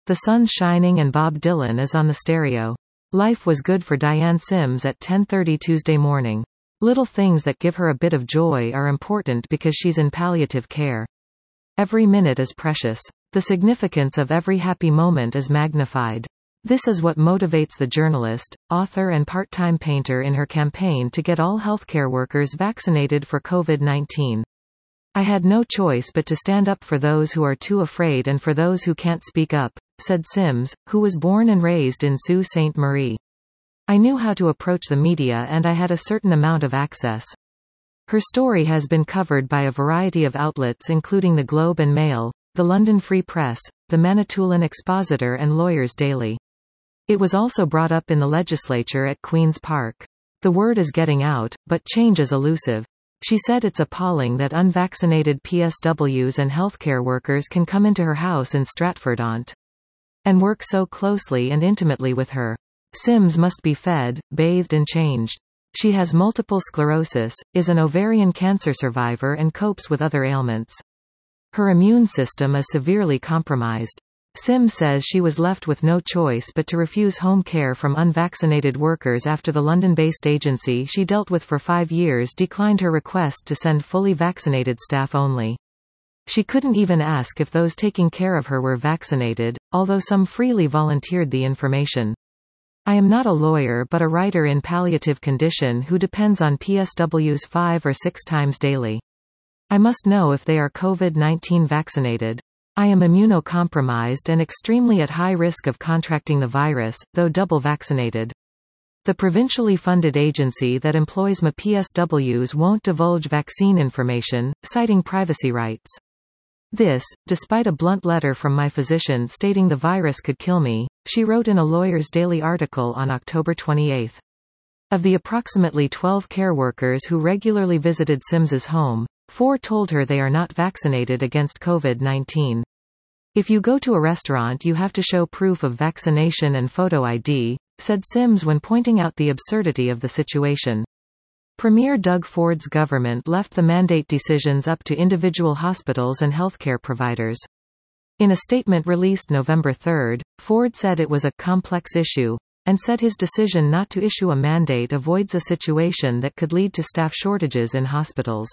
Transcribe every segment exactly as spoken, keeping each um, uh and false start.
The sun's shining and Bob Dylan is on the stereo. Life was good for Diane Sims at ten thirty Tuesday morning. Little things that give her a bit of joy are important because she's in palliative care. Every minute is precious. The significance of every happy moment is magnified. This is what motivates the journalist, author and part-time painter in her campaign to get all healthcare workers vaccinated for COVID nineteen. I had no choice but to stand up for those who are too afraid and for those who can't speak up, said Sims, who was born and raised in Sault Ste. Marie. I knew how to approach the media and I had a certain amount of access. Her story has been covered by a variety of outlets including the Globe and Mail, the London Free Press, the Manitoulin Expositor and Lawyers Daily. It was also brought up in the legislature at Queen's Park. The word is getting out, but change is elusive. She said it's appalling that unvaccinated P S Ws and healthcare workers can come into her house in Stratford-on-T and work so closely and intimately with her. Sims must be fed, bathed and changed. She has multiple sclerosis, is an ovarian cancer survivor and copes with other ailments. Her immune system is severely compromised. Sims says she was left with no choice but to refuse home care from unvaccinated workers after the London-based agency she dealt with for five years declined her request to send fully vaccinated staff only. She couldn't even ask if those taking care of her were vaccinated, although some freely volunteered the information. I am not a lawyer but a writer in palliative condition who depends on P S Ws five or six times daily. I must know if they are COVID nineteen vaccinated. I am immunocompromised and extremely at high risk of contracting the virus, though double vaccinated. The provincially funded agency that employs my P S Ws won't divulge vaccine information, citing privacy rights. This, despite a blunt letter from my physician stating the virus could kill me, she wrote in a Lawyers Daily article on October twenty-eighth. Of the approximately twelve care workers who regularly visited Sims's home, four told her they are not vaccinated against COVID nineteen. If you go to a restaurant you have to show proof of vaccination and photo I D, said Sims when pointing out the absurdity of the situation. Premier Doug Ford's government left the mandate decisions up to individual hospitals and healthcare providers. In a statement released November third, Ford said it was a complex issue, and said his decision not to issue a mandate avoids a situation that could lead to staff shortages in hospitals.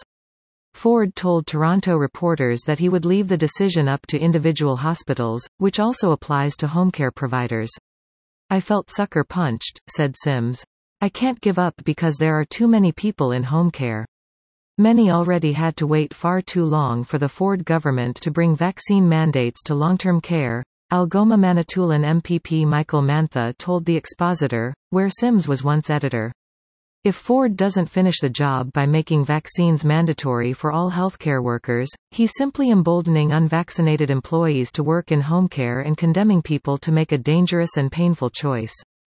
Ford told Toronto reporters that he would leave the decision up to individual hospitals, which also applies to home care providers. I felt sucker punched, said Sims. I can't give up because there are too many people in home care. Many already had to wait far too long for the Ford government to bring vaccine mandates to long-term care, Algoma Manitoulin M P P Michael Mantha told the Expositor, where Sims was once editor. If Ford doesn't finish the job by making vaccines mandatory for all healthcare workers, he's simply emboldening unvaccinated employees to work in home care and condemning people to make a dangerous and painful choice.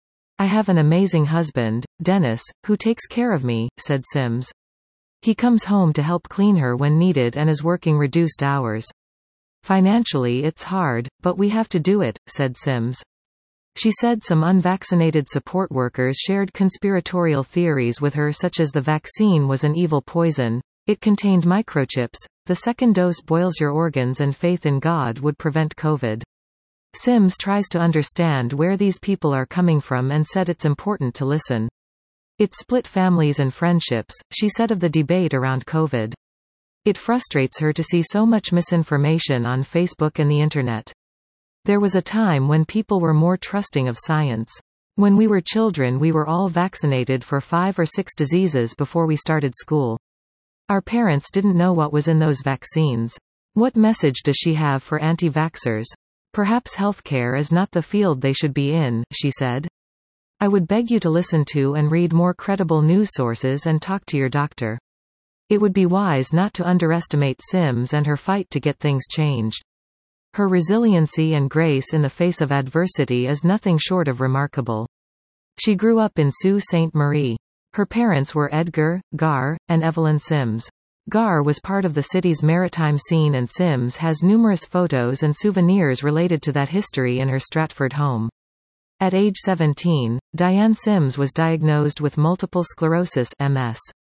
I have an amazing husband, Dennis, who takes care of me, said Sims. He comes home to help clean her when needed and is working reduced hours. Financially it's hard, but we have to do it, said Sims. She said some unvaccinated support workers shared conspiratorial theories with her such as the vaccine was an evil poison, it contained microchips, the second dose boils your organs and faith in God would prevent COVID. Sims tries to understand where these people are coming from and said it's important to listen. It split families and friendships, she said of the debate around COVID. It frustrates her to see so much misinformation on Facebook and the Internet. There was a time when people were more trusting of science. When we were children we were all vaccinated for five or six diseases before we started school. Our parents didn't know what was in those vaccines. What message does she have for anti-vaxxers? Perhaps healthcare is not the field they should be in, she said. I would beg you to listen to and read more credible news sources and talk to your doctor. It would be wise not to underestimate Sims and her fight to get things changed. Her resiliency and grace in the face of adversity is nothing short of remarkable. She grew up in Sault Ste. Marie. Her parents were Edgar, Gar, and Evelyn Sims. Gar was part of the city's maritime scene and Sims has numerous photos and souvenirs related to that history in her Stratford home. At age seventeen, Diane Sims was diagnosed with multiple sclerosis M S.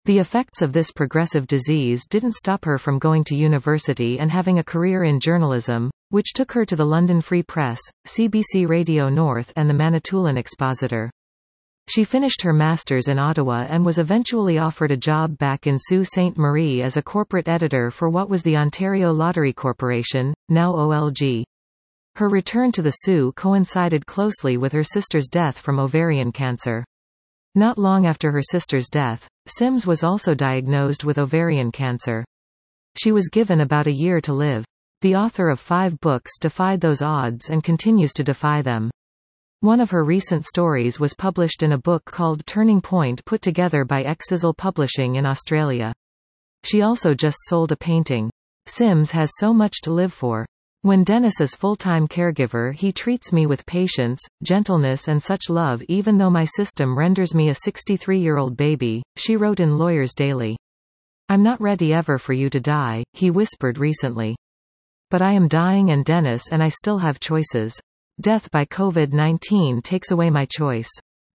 The effects of this progressive disease didn't stop her from going to university and having a career in journalism, which took her to the London Free Press, C B C Radio North and the Manitoulin Expositor. She finished her master's in Ottawa and was eventually offered a job back in Sault Ste. Marie as a corporate editor for what was the Ontario Lottery Corporation, now O L G. Her return to the Sault coincided closely with her sister's death from ovarian cancer. Not long after her sister's death, Sims was also diagnosed with ovarian cancer. She was given about a year to live. The author of five books defied those odds and continues to defy them. One of her recent stories was published in a book called Turning Point, put together by Exisal Publishing in Australia. She also just sold a painting. Sims has so much to live for. When Dennis is full-time caregiver, he treats me with patience, gentleness and such love even though my system renders me a sixty-three-year-old baby, she wrote in Lawyers Daily. I'm not ready ever for you to die, he whispered recently. But I am dying and Dennis and I still have choices. Death by COVID nineteen takes away my choice.